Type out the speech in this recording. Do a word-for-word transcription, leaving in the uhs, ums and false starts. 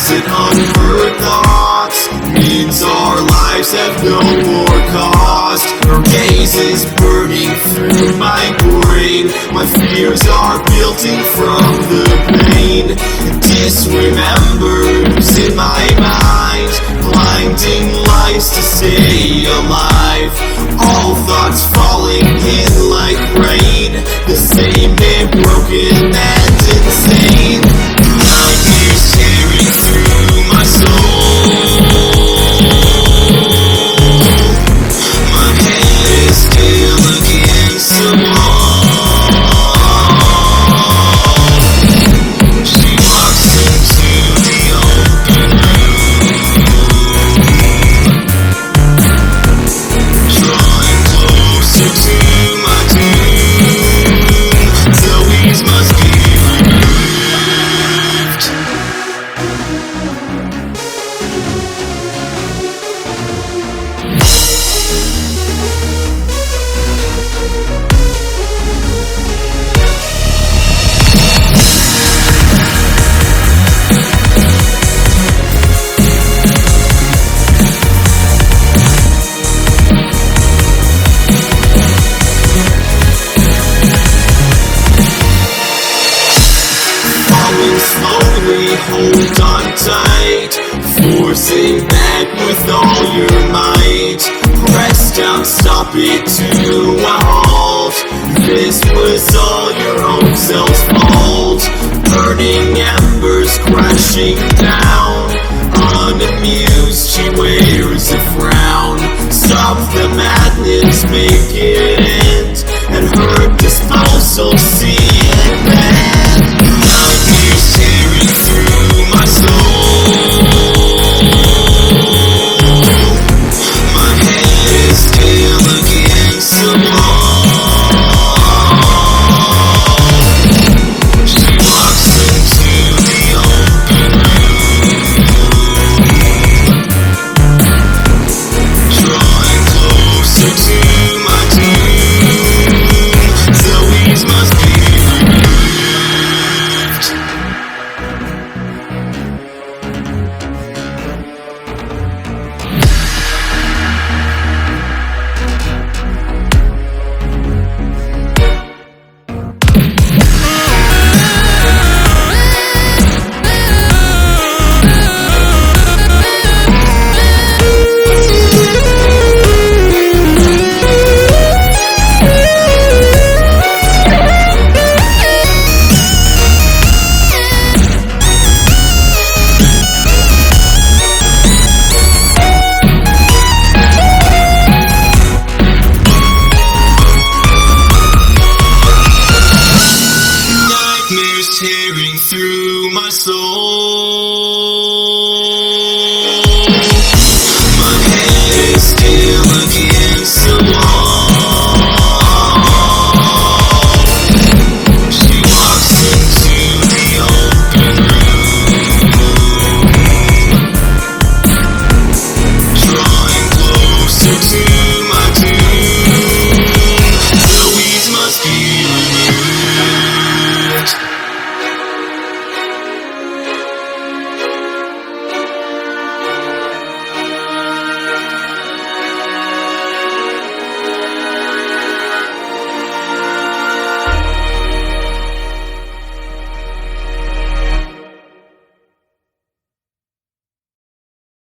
and unheard thoughts means our lives have no more cost. Her gaze is burning through my brain. My fears are building from the pain. Disremembers in my mind, blinding lights to stay alive. All thoughts falling in like rain, the same and broken and insane. Nightmares tearing through my soul. My head is still against the wall. She walks into the open room, drawing closer to my doom. Zoe's must be removed. Slowly hold on tight, forcing back with all your might. Press down, stop it to a halt. This was all your own self's fault. Burning embers crashing down. Unamused, she wears a frown. Stop the madness, make it end, and her disposal see it then. Nightmares tearing through my soul. My head is still against the wall. She walks into the open room, drawing closer to my doom. Zoe's must be removed. Nightmares tearing through my soul.